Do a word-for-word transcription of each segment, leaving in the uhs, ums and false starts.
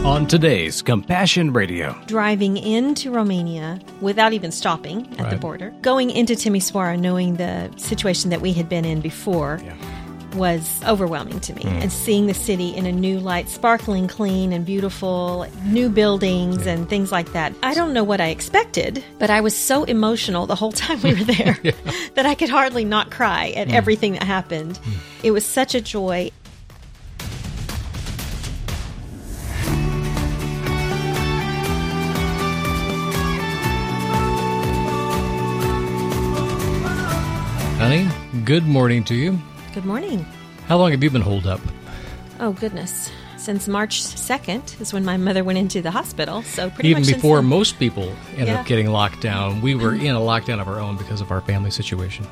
On today's Compassion Radio. Driving into Romania without even stopping at Right. the border, going into Timisoara knowing the situation that we had been in before Yeah. was overwhelming to me. And seeing the city in a new light, sparkling clean and beautiful, new buildings and things like that. I don't know what I expected, but I was so emotional the whole time we were there that I could hardly not cry at everything that happened. It was such a joy. Honey, good morning to you. Good morning. How long have you been holed up? Oh, goodness. Since March second is when my mother went into the hospital, so pretty Even much since before then. most people end Yeah. up getting locked down, we were in a lockdown of our own because of our family situation.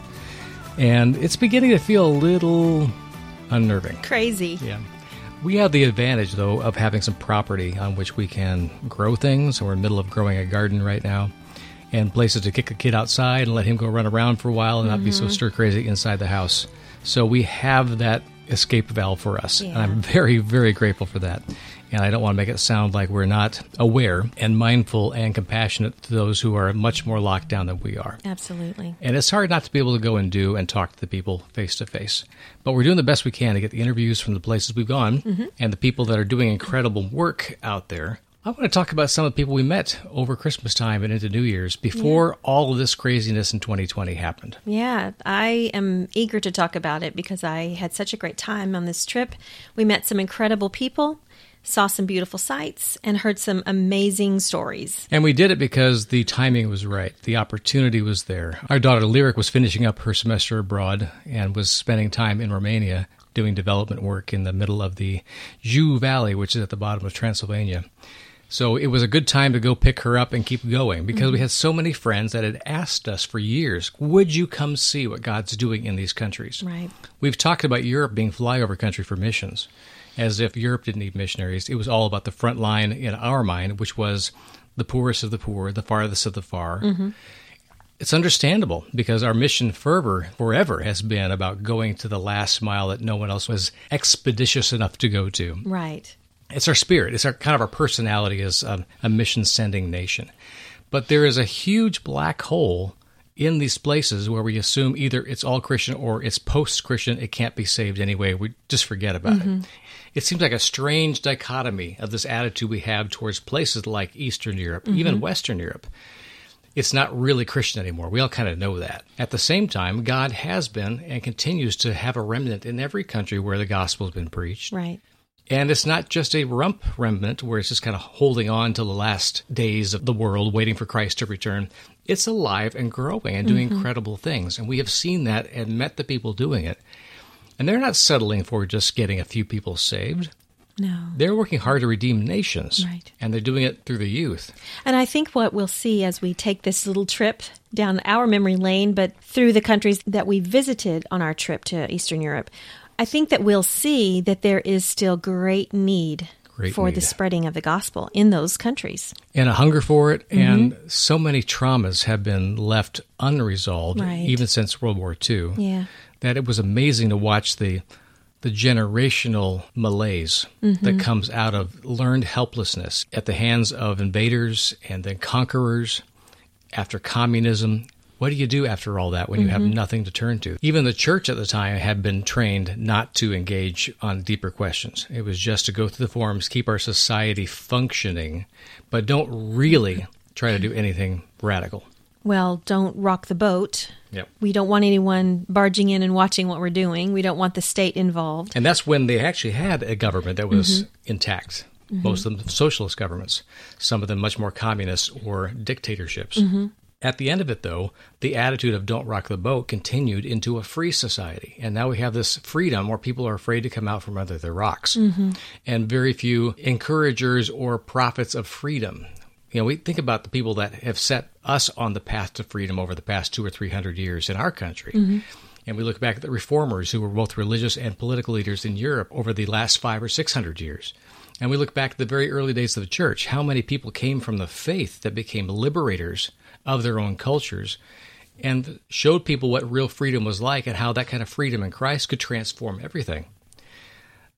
And it's beginning to feel a little unnerving. Crazy. Yeah. We have the advantage, though, of having some property on which we can grow things. We're in the middle of growing a garden right now. And places to kick a kid outside and let him go run around for a while and not be so stir crazy inside the house. So we have that escape valve for us. Yeah. And I'm very, very grateful for that. And I don't want to make it sound like we're not aware and mindful and compassionate to those who are much more locked down than we are. Absolutely. And it's hard not to be able to go and do and talk to the people face to face. But we're doing the best we can to get the interviews from the places we've gone and the people that are doing incredible work out there. I want to talk about some of the people we met over Christmas time and into New Year's before all of this craziness in twenty twenty happened. Yeah, I am eager to talk about it because I had such a great time on this trip. We met some incredible people, saw some beautiful sights, and heard some amazing stories. And we did it because the timing was right. The opportunity was there. Our daughter Lyric was finishing up her semester abroad and was spending time in Romania doing development work in the middle of the Jiu Valley, which is at the bottom of Transylvania. So it was a good time to go pick her up and keep going because mm-hmm. we had so many friends that had asked us for years, would you come see what God's doing in these countries? Right. We've talked about Europe being flyover country for missions, as if Europe didn't need missionaries. It was all about the front line in our mind, which was the poorest of the poor, the farthest of the far. Mm-hmm. It's understandable because our mission fervor forever has been about going to the last mile that no one else was expeditious enough to go to. Right. It's our spirit. It's our kind of our personality as a, a mission-sending nation. But there is a huge black hole in these places where we assume either it's all Christian or it's post-Christian. It can't be saved anyway. We just forget about mm-hmm. it. It seems like a strange dichotomy of this attitude we have towards places like Eastern Europe, mm-hmm. even Western Europe. It's not really Christian anymore. We all kind of know that. At the same time, God has been and continues to have a remnant in every country where the gospel has been preached. Right. And it's not just a rump remnant where it's just kind of holding on to the last days of the world, waiting for Christ to return. It's alive and growing and doing mm-hmm. incredible things. And we have seen that and met the people doing it. And they're not settling for just getting a few people saved. No. They're working hard to redeem nations. Right. And they're doing it through the youth. And I think what we'll see as we take this little trip down our memory lane, but through the countries that we visited on our trip to Eastern Europe, I think that we'll see that there is still great need great for need. the spreading of the gospel in those countries. And a hunger for it, Mm-hmm. and so many traumas have been left unresolved, Right. even since World War Two, Yeah. that it was amazing to watch the the generational malaise Mm-hmm. that comes out of learned helplessness at the hands of invaders and then conquerors after communism. What do you do after all that when you Mm-hmm. have nothing to turn to? Even the church at the time had been trained not to engage on deeper questions. It was just to go through the forms, keep our society functioning, but don't really try to do anything radical. Well, don't rock the boat. Yep. We don't want anyone barging in and watching what we're doing. We don't want the state involved. And that's when they actually had a government that was Mm-hmm. intact. Mm-hmm. Most of them socialist governments, some of them much more communist or dictatorships. Mm-hmm. At the end of it, though, the attitude of don't rock the boat continued into a free society. And now we have this freedom where people are afraid to come out from under their rocks. Mm-hmm. And very few encouragers or prophets of freedom. You know, we think about the people that have set us on the path to freedom over the past two or three hundred years in our country. Mm-hmm. And we look back at the reformers who were both religious and political leaders in Europe over the last five or six hundred years. And we look back at the very early days of the church, how many people came from the faith that became liberators of their own cultures and showed people what real freedom was like and how that kind of freedom in Christ could transform everything.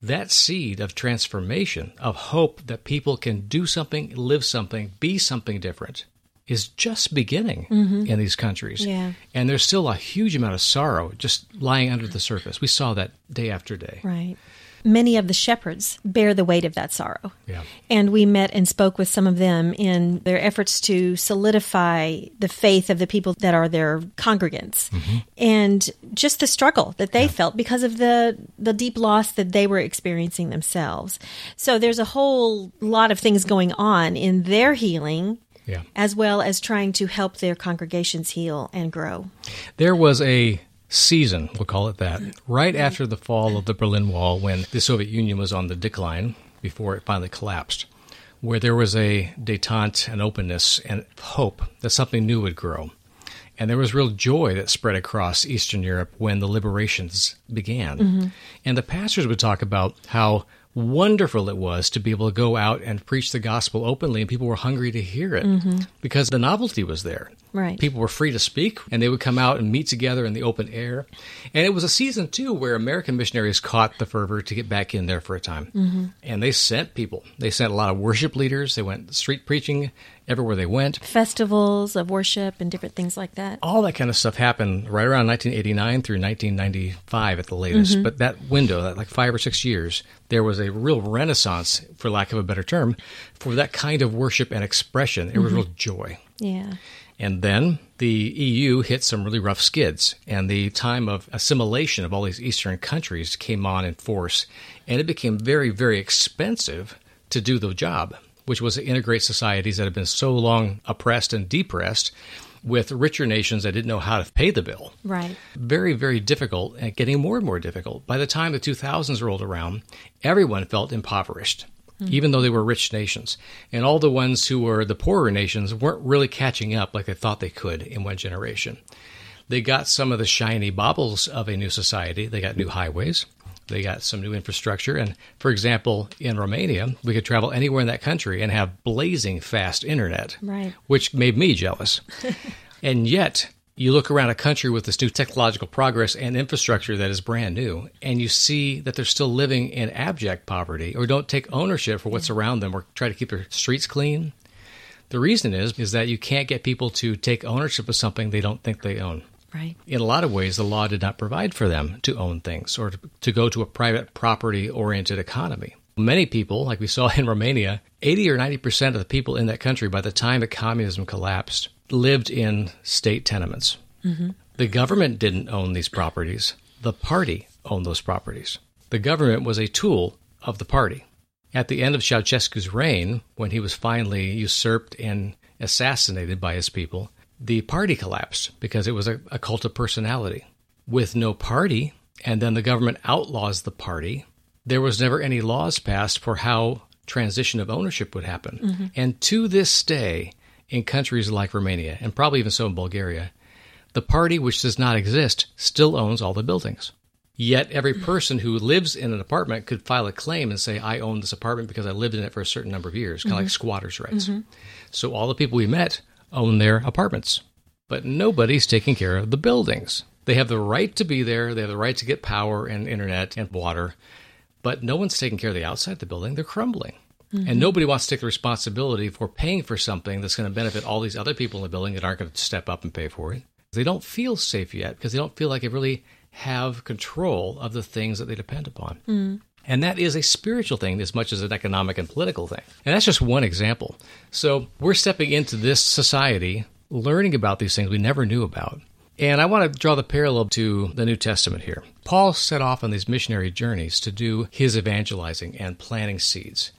that seed of transformation, of hope that people can do something, live something, be something different, is just beginning mm-hmm. in these countries. Yeah. And there's still a huge amount of sorrow just lying under the surface. We saw that day after day. Right. Many of the shepherds bear the weight of that sorrow. Yeah. And we met and spoke with some of them in their efforts to solidify the faith of the people that are their congregants. Mm-hmm. And just the struggle that they yeah. felt because of the, the deep loss that they were experiencing themselves. So there's a whole lot of things going on in their healing, yeah. as well as trying to help their congregations heal and grow. There was a season, we'll call it that, right after the fall of the Berlin Wall, when the Soviet Union was on the decline before it finally collapsed, where there was a détente and openness and hope that something new would grow. And there was real joy that spread across Eastern Europe when the liberations began. Mm-hmm. And the pastors would talk about how wonderful it was to be able to go out and preach the gospel openly, and people were hungry to hear it mm-hmm. because the novelty was there. Right. People were free to speak, and they would come out and meet together in the open air. And it was a season, too, where American missionaries caught the fervor to get back in there for a time. Mm-hmm. And they sent people. They sent a lot of worship leaders. They went street preaching everywhere they went. Festivals of worship and different things like that. All that kind of stuff happened right around nineteen eighty-nine through nineteen ninety-five at the latest. Mm-hmm. But that window, that like five or six years, there was a real renaissance, for lack of a better term, for that kind of worship and expression. It mm-hmm. was real joy. Yeah. And then the E U hit some really rough skids, and the time of assimilation of all these Eastern countries came on in force, and it became very, very expensive to do the job, which was to integrate societies that had been so long oppressed and depressed with richer nations that didn't know how to pay the bill. Right. Very, very difficult, and getting more and more difficult. By the time the two thousands rolled around, everyone felt impoverished, even though they were rich nations. And all the ones who were the poorer nations weren't really catching up like they thought they could in one generation. They got some of the shiny baubles of a new society. They got new highways. They got some new infrastructure. And, for example, in Romania, we could travel anywhere in that country and have blazing fast internet, right. which made me jealous. And yet, you look around a country with this new technological progress and infrastructure that is brand new, and you see that they're still living in abject poverty or don't take ownership for what's yeah. around them or try to keep their streets clean. The reason is, is that you can't get people to take ownership of something they don't think they own. Right. In a lot of ways, the law did not provide for them to own things or to, to go to a private property-oriented economy. Many people, like we saw in Romania, eighty or ninety percent of the people in that country, by the time that communism collapsed, lived in state tenements. Mm-hmm. The government didn't own these properties. The party owned those properties. The government was a tool of the party. At the end of Ceausescu's reign, when he was finally usurped and assassinated by his people, the party collapsed because it was a, a cult of personality. With no party, and then the government outlaws the party, there was never any laws passed for how transition of ownership would happen. Mm-hmm. And to this day, in countries like Romania, and probably even so in Bulgaria, the party, which does not exist, still owns all the buildings. Yet every person who lives in an apartment could file a claim and say, I own this apartment because I lived in it for a certain number of years, kind of mm-hmm. like squatters' rights. Mm-hmm. So all the people we met own their apartments, but nobody's taking care of the buildings. They have the right to be there. They have the right to get power and internet and water, but no one's taking care of the outside of the building. They're crumbling. Mm-hmm. And nobody wants to take the responsibility for paying for something that's going to benefit all these other people in the building that aren't going to step up and pay for it. They don't feel safe yet because they don't feel like they really have control of the things that they depend upon. Mm-hmm. And that is a spiritual thing as much as an economic and political thing. And that's just one example. So we're stepping into this society, learning about these things we never knew about. And I want to draw the parallel to the New Testament here. Paul set off on these missionary journeys to do his evangelizing and planting seeds.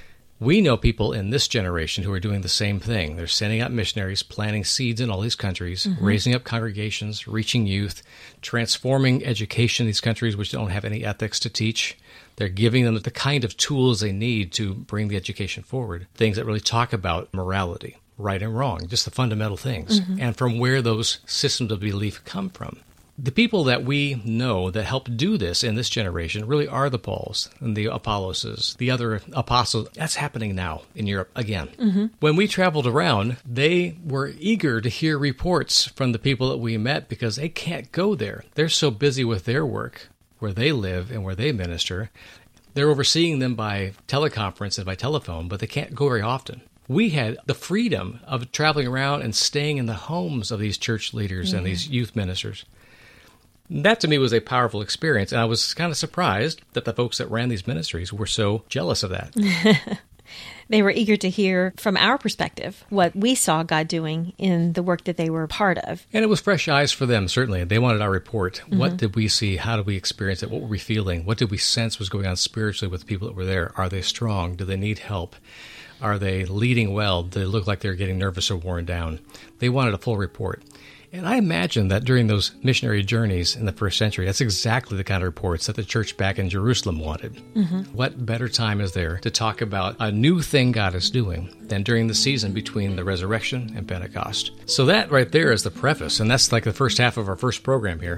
We know people in this generation who are doing the same thing. They're sending out missionaries, planting seeds in all these countries, mm-hmm. raising up congregations, reaching youth, transforming education in these countries which don't have any ethics to teach. They're giving them the kind of tools they need to bring the education forward, things that really talk about morality, right and wrong, just the fundamental things, mm-hmm. and from where those systems of belief come from. The people that we know that help do this in this generation really are the Pauls and the Apolloses, the other apostles. That's happening now in Europe again. Mm-hmm. When we traveled around, they were eager to hear reports from the people that we met because they can't go there. They're so busy with their work, where they live and where they minister. They're overseeing them by teleconference and by telephone, but they can't go very often. We had the freedom of traveling around and staying in the homes of these church leaders mm-hmm. and these youth ministers. That to me was a powerful experience, and I was kind of surprised that the folks that ran these ministries were so jealous of that. They were eager to hear from our perspective what we saw God doing in the work that they were a part of. And it was fresh eyes for them, certainly. They wanted our report. Mm-hmm. What did we see? How did we experience it? What were we feeling? What did we sense was going on spiritually with the people that were there? Are they strong? Do they need help? Are they leading well? Do they look like they're getting nervous or worn down? They wanted a full report. And I imagine that during those missionary journeys in the first century, that's exactly the kind of reports that the church back in Jerusalem wanted. Mm-hmm. What better time is there to talk about a new thing God is doing than during the season between the resurrection and Pentecost? So that right there is the preface, and that's like the first half of our first program here.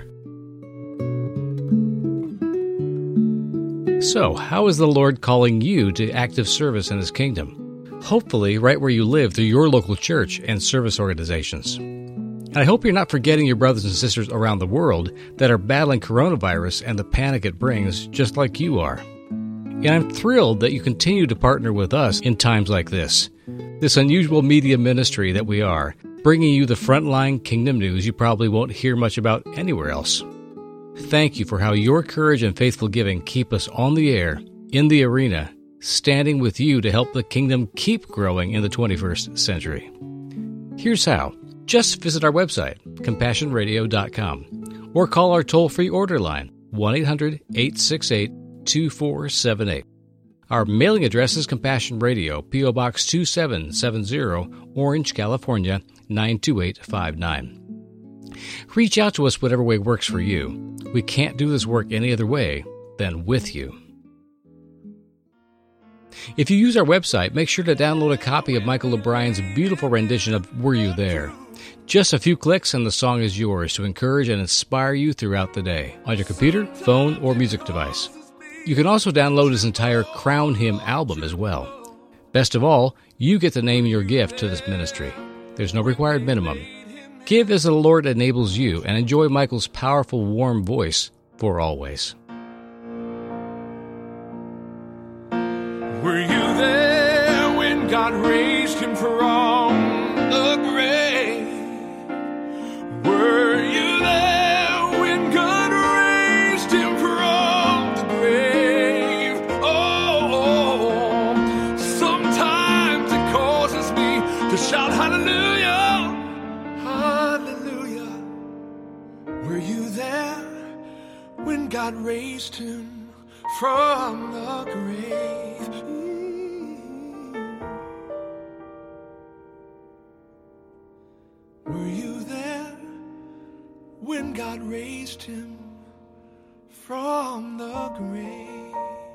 So, how is the Lord calling you to active service in His kingdom? Hopefully, right where you live through your local church and service organizations. And I hope you're not forgetting your brothers and sisters around the world that are battling coronavirus and the panic it brings, just like you are. And I'm thrilled that you continue to partner with us in times like this. This unusual media ministry that we are, bringing you the frontline kingdom news you probably won't hear much about anywhere else. Thank you for how your courage and faithful giving keep us on the air, in the arena, standing with you to help the kingdom keep growing in the twenty-first century. Here's how. Just visit our website, compassion radio dot com, or call our toll-free order line, one eight hundred eight six eight two four seven eight. Our mailing address is Compassion Radio, P O. Box two seven seven zero, Orange, California, nine two eight five nine. Reach out to us whatever way works for you. We can't do this work any other way than with you. If you use our website, make sure to download a copy of Michael O'Brien's beautiful rendition of Were You There? Just a few clicks and the song is yours to encourage and inspire you throughout the day on your computer, phone, or music device. You can also download his entire Crown Him album as well. Best of all, you get to name your gift to this ministry. There's no required minimum. Give as the Lord enables you and enjoy Michael's powerful, warm voice for always. Were you there when God raised him from the grave? Were you there when God raised him from the grave? Oh, sometimes it causes me to shout hallelujah, hallelujah. Were you there when God raised him from the grave? Were you there when God raised him from the grave?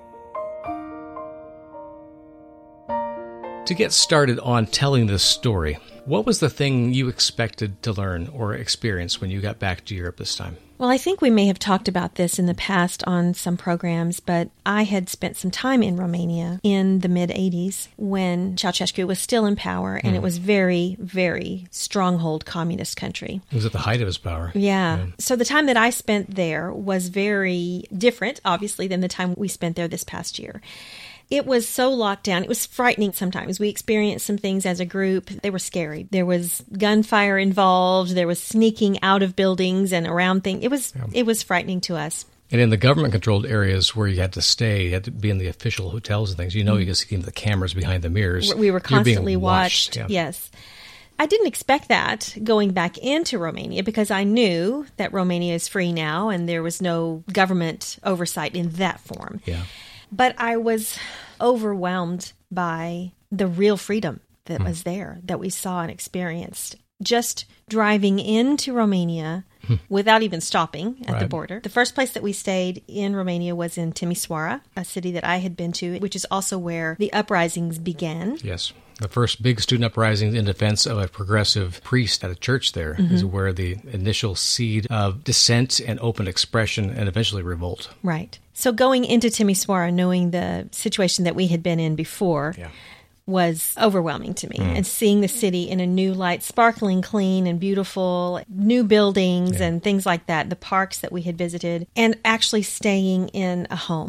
To get started on telling this story, what was the thing you expected to learn or experience when you got back to Europe this time? Well, I think we may have talked about this in the past on some programs, but I had spent some time in Romania in the mid-eighties when Ceausescu was still in power, and mm. it was very, very stronghold communist country. It was at the height of his power. Yeah. yeah. So the time that I spent there was very different, obviously, than the time we spent there this past year. It was so locked down. It was frightening sometimes. We experienced some things as a group. They were scary. There was gunfire involved. There was sneaking out of buildings and around things. It was yeah. it was frightening to us. And in the government-controlled areas where you had to stay, you had to be in the official hotels and things, you know, mm-hmm. you could see the cameras behind the mirrors. We were constantly watched. watched. Yeah. Yes. I didn't expect that going back into Romania because I knew that Romania is free now and there was no government oversight in that form. Yeah. But I was overwhelmed by the real freedom that mm. was there, that we saw and experienced. Just driving into Romania mm. without even stopping at right. the border. The first place that we stayed in Romania was in Timișoara, a city that I had been to, which is also where the uprisings began. Yes. The first big student uprising in defense of a progressive priest at a church there mm-hmm. is where the initial seed of dissent and open expression and eventually revolt. Right. So going into Timișoara, knowing the situation that we had been in before, yeah. was overwhelming to me. Mm. And seeing the city in a new light, sparkling clean and beautiful, new buildings yeah. and things like that, the parks that we had visited, and actually staying in a home.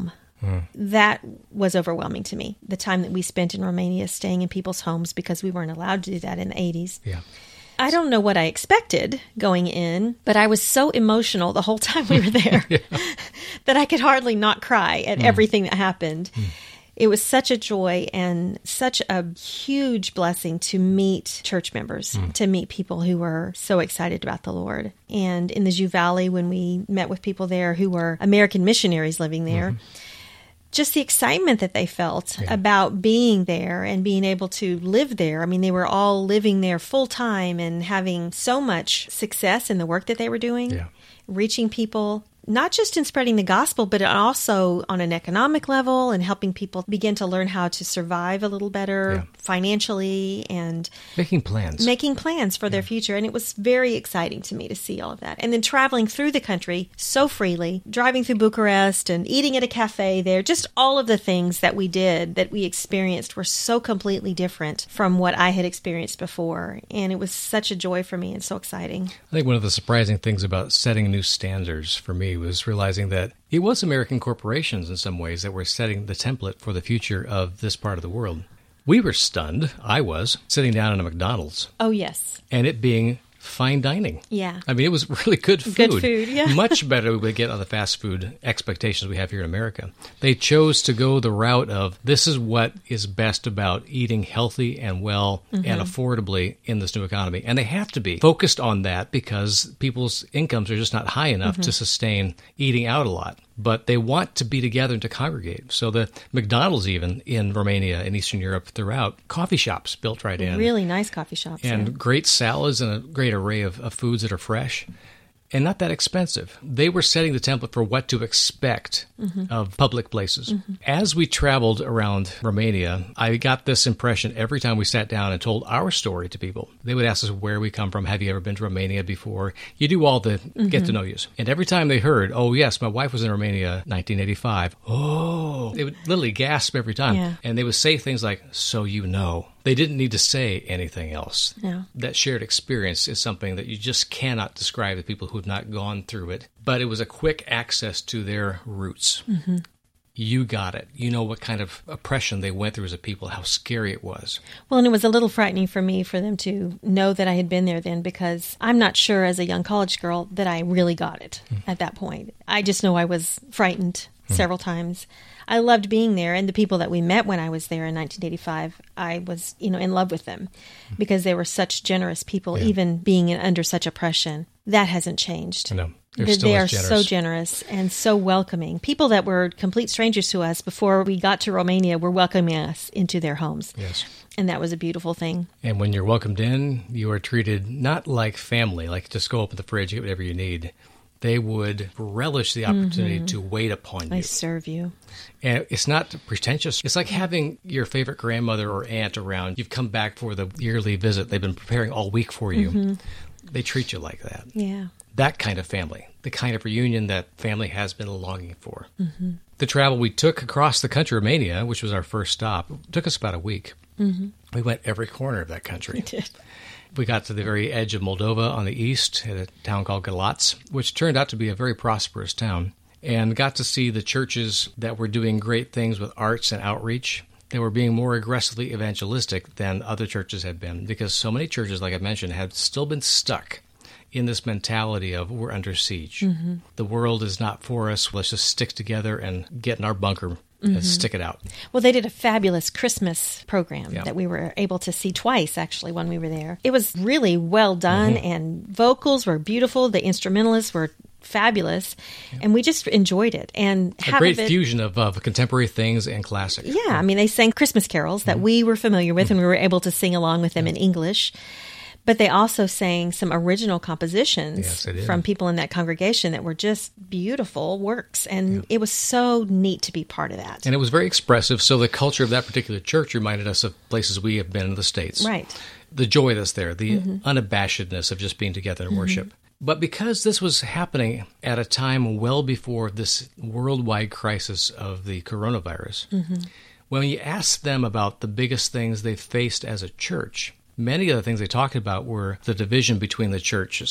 Mm. That was overwhelming to me. The time that we spent in Romania staying in people's homes because we weren't allowed to do that in the eighties. Yeah. I don't know what I expected going in, but I was so emotional the whole time we were there yeah. that I could hardly not cry at mm. everything that happened. Mm. It was such a joy and such a huge blessing to meet church members, mm. to meet people who were so excited about the Lord. And in the Jiu Valley, when we met with people there who were American missionaries living there, mm-hmm. just the excitement that they felt yeah. about being there and being able to live there. I mean, they were all living there full time and having so much success in the work that they were doing, yeah. reaching people, not just in spreading the gospel, but also on an economic level and helping people begin to learn how to survive a little better yeah. financially and making plans. Making plans for yeah. their future. And it was very exciting to me to see all of that. And then traveling through the country so freely, driving through Bucharest and eating at a cafe there, just all of the things that we did, that we experienced were so completely different from what I had experienced before. And it was such a joy for me and so exciting. I think one of the surprising things about setting new standards for me was realizing that it was American corporations in some ways that were setting the template for the future of this part of the world. We were stunned, I was, sitting down in a McDonald's. Oh, yes. And it being fine dining. Yeah. I mean, it was really good food. Good food, yeah. Much better than we get on the fast food expectations we have here in America. They chose to go the route of this is what is best about eating healthy and well mm-hmm. and affordably in this new economy. And they have to be focused on that because people's incomes are just not high enough mm-hmm. to sustain eating out a lot. But they want to be together and to congregate. So the McDonald's even in Romania and Eastern Europe throughout, coffee shops built right in. Really nice coffee shops. And yeah. great salads and a great array of, of foods that are fresh and not that expensive. They were setting the template for what to expect mm-hmm. of public places. Mm-hmm. As we traveled around Romania, I got this impression every time we sat down and told our story to people. They would ask us where we come from. Have you ever been to Romania before? You do all the mm-hmm. get to know yous. And every time they heard, oh, yes, my wife was in Romania nineteen eighty-five. Oh, they would literally gasp every time. Yeah. And they would say things like, so you know. They didn't need to say anything else. No. That shared experience is something that you just cannot describe to people who have not gone through it. But it was a quick access to their roots. Mm-hmm. You got it. You know what kind of oppression they went through as a people, how scary it was. Well, and it was a little frightening for me for them to know that I had been there then, because I'm not sure as a young college girl that I really got it mm-hmm. at that point. I just know I was frightened mm-hmm. several times. I loved being there, and the people that we met when I was there in nineteen eighty-five, I was, you know, in love with them because they were such generous people, yeah. even being in, under such oppression. That hasn't changed. No, they're they, still they as are generous. so generous and so welcoming. People that were complete strangers to us before we got to Romania were welcoming us into their homes. Yes. And that was a beautiful thing. And when you're welcomed in, you are treated not like family, like just go open the fridge, get whatever you need. They would relish the opportunity mm-hmm. to wait upon you. I serve you. And it's not pretentious. It's like having your favorite grandmother or aunt around. You've come back for the yearly visit. They've been preparing all week for you. Mm-hmm. They treat you like that. Yeah. That kind of family, the kind of reunion that family has been longing for. Mm-hmm. The travel we took across the country, Romania, which was our first stop, took us about a week. Mm-hmm. We went every corner of that country. We did. We got to the very edge of Moldova on the east at a town called Galați, which turned out to be a very prosperous town, and got to see the churches that were doing great things with arts and outreach. They were being more aggressively evangelistic than other churches had been, because so many churches, like I mentioned, had still been stuck in this mentality of we're under siege. Mm-hmm. The world is not for us. Let's just stick together and get in our bunker mm-hmm. and stick it out. Well, they did a fabulous Christmas program yeah. that we were able to see twice, actually, when we were there. It was really well done, mm-hmm. and vocals were beautiful. The instrumentalists were fabulous, yeah. and we just enjoyed it. And a great of it, fusion of, of contemporary things and classic. Yeah, I mean, they sang Christmas carols that mm-hmm. we were familiar with, mm-hmm. and we were able to sing along with them yeah. in English. But they also sang some original compositions yes, from people in that congregation that were just beautiful works. And yeah. it was so neat to be part of that. And it was very expressive. So the culture of that particular church reminded us of places we have been in the States. Right. The joy that's there, the mm-hmm. unabashedness of just being together in mm-hmm. worship. But because this was happening at a time well before this worldwide crisis of the coronavirus, mm-hmm. when you ask them about the biggest things they faced as a church, many of the things they talked about were the division between the churches.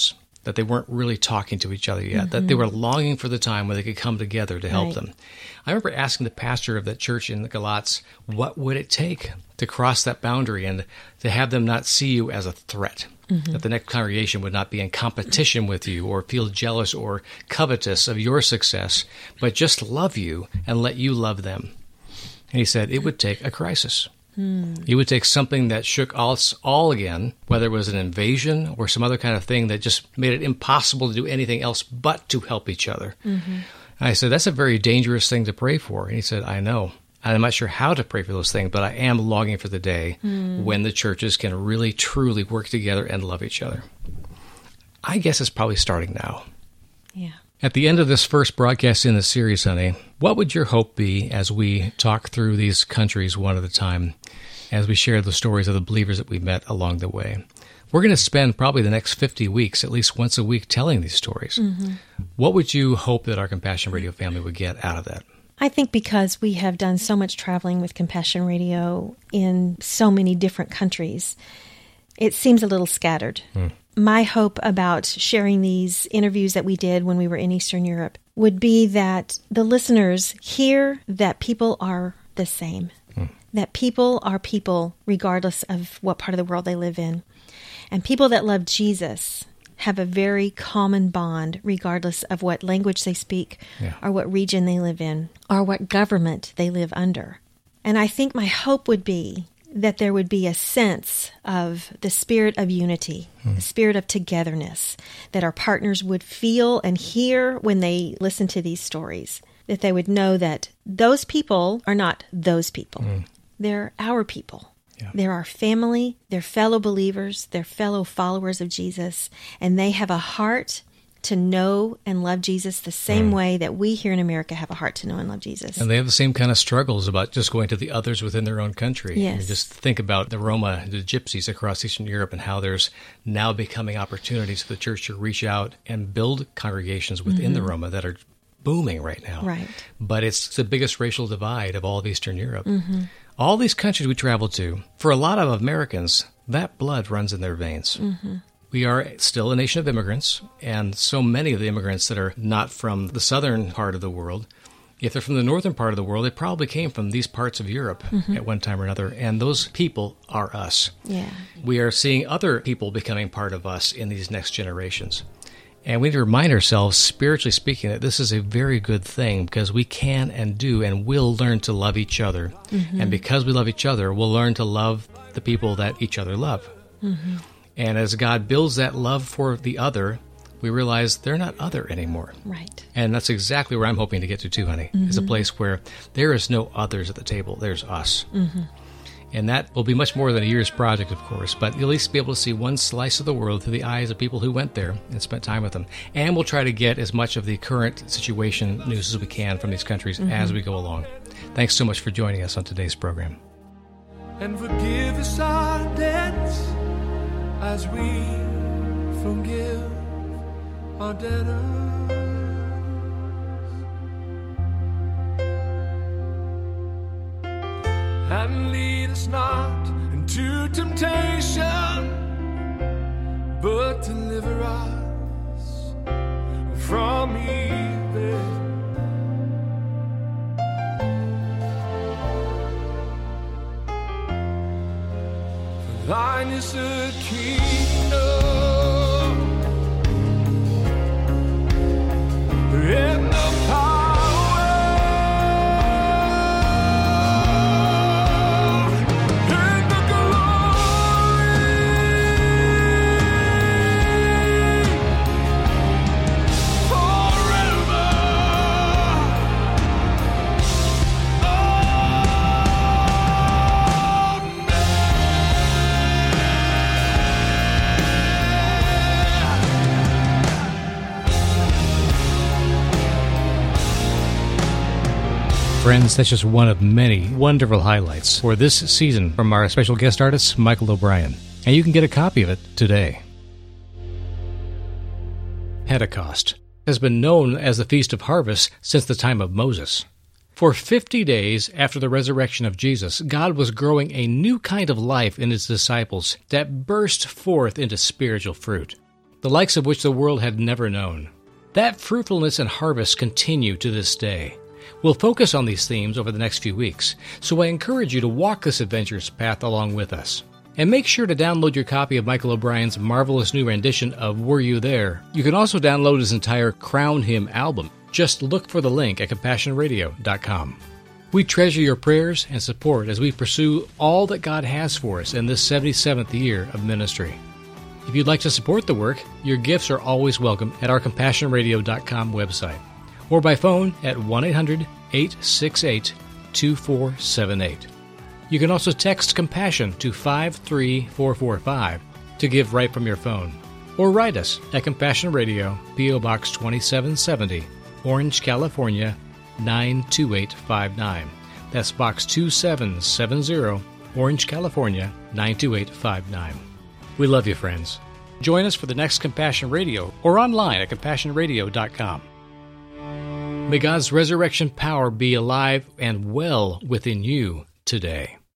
that they weren't really talking to each other yet, mm-hmm. that they were longing for the time when they could come together to help right. them. I remember asking the pastor of that church in the Galatz, what would it take to cross that boundary and to have them not see you as a threat, mm-hmm. that the next congregation would not be in competition with you or feel jealous or covetous of your success, but just love you and let you love them. And he said it would take a crisis. Hmm. It would take something that shook us all again, whether it was an invasion or some other kind of thing that just made it impossible to do anything else but to help each other. Mm-hmm. And I said, that's a very dangerous thing to pray for. And he said, I know. And I'm not sure how to pray for those things, but I am longing for the day mm. when the churches can really, truly work together and love each other. I guess it's probably starting now. Yeah. At the end of this first broadcast in the series, honey, what would your hope be as we talk through these countries one at a time, as we share the stories of the believers that we met along the way? We're going to spend probably the next fifty weeks, at least once a week, telling these stories. Mm-hmm. What would you hope that our Compassion Radio family would get out of that? I think because we have done so much traveling with Compassion Radio in so many different countries, it seems a little scattered. Mm. My hope about sharing these interviews that we did when we were in Eastern Europe would be that the listeners hear that people are the same, mm. that people are people regardless of what part of the world they live in. And people that love Jesus have a very common bond regardless of what language they speak yeah. or what region they live in or what government they live under. And I think my hope would be that there would be a sense of the spirit of unity, hmm. the spirit of togetherness, that our partners would feel and hear when they listen to these stories, that they would know that those people are not those people. Hmm. They're our people. Yeah. They're our family, they're fellow believers, they're fellow followers of Jesus, and they have a heart to know and love Jesus the same mm. way that we here in America have a heart to know and love Jesus. And they have the same kind of struggles about just going to the others within their own country. Yes. And just think about the Roma, the Gypsies across Eastern Europe, and how there's now becoming opportunities for the church to reach out and build congregations within mm-hmm. the Roma that are booming right now. Right. But it's the biggest racial divide of all of Eastern Europe. Mm-hmm. All these countries we travel to, for a lot of Americans, that blood runs in their veins. Mm-hmm. We are still a nation of immigrants, and so many of the immigrants that are not from the southern part of the world, if they're from the northern part of the world, they probably came from these parts of Europe mm-hmm. at one time or another, and those people are us. Yeah. We are seeing other people becoming part of us in these next generations. And we need to remind ourselves, spiritually speaking, that this is a very good thing because we can and do and will learn to love each other. Mm-hmm. And because we love each other, we'll learn to love the people that each other love. Mm-hmm. And as God builds that love for the other, we realize they're not other anymore. Right. And that's exactly where I'm hoping to get to too, honey, mm-hmm. is a place where there is no others at the table. There's us. Mm-hmm. And that will be much more than a year's project, of course, but you'll at least be able to see one slice of the world through the eyes of people who went there and spent time with them. And we'll try to get as much of the current situation news as we can from these countries mm-hmm. as we go along. Thanks so much for joining us on today's program. And forgive us our debts as we forgive our debtors. And lead us not into temptation, but deliver us from evil. For thine is the kingdom and the power. Friends, that's just one of many wonderful highlights for this season from our special guest artist, Michael O'Brien. And you can get a copy of it today. Pentecost has been known as the Feast of Harvest since the time of Moses. For fifty days after the resurrection of Jesus, God was growing a new kind of life in his disciples that burst forth into spiritual fruit. the likes of which the world had never known. That fruitfulness and harvest continue to this day. We'll focus on these themes over the next few weeks, so I encourage you to walk this adventurous path along with us. And make sure to download your copy of Michael O'Brien's marvelous new rendition of Were You There? You can also download his entire Crown Him album. Just look for the link at compassion radio dot com. We treasure your prayers and support as we pursue all that God has for us in this seventy-seventh year of ministry. If you'd like to support the work, your gifts are always welcome at our compassion radio dot com website or by phone at one eight hundred, eight six eight, two four seven eight. You can also text Compassion to five three four four five to give right from your phone, or write us at Compassion Radio, P O Box twenty-seven seventy, Orange, California, nine two eight five nine. That's Box two seven seven zero, Orange, California, nine two eight five nine. We love you, friends. Join us for the next Compassion Radio or online at compassion radio dot com. May God's resurrection power be alive and well within you today.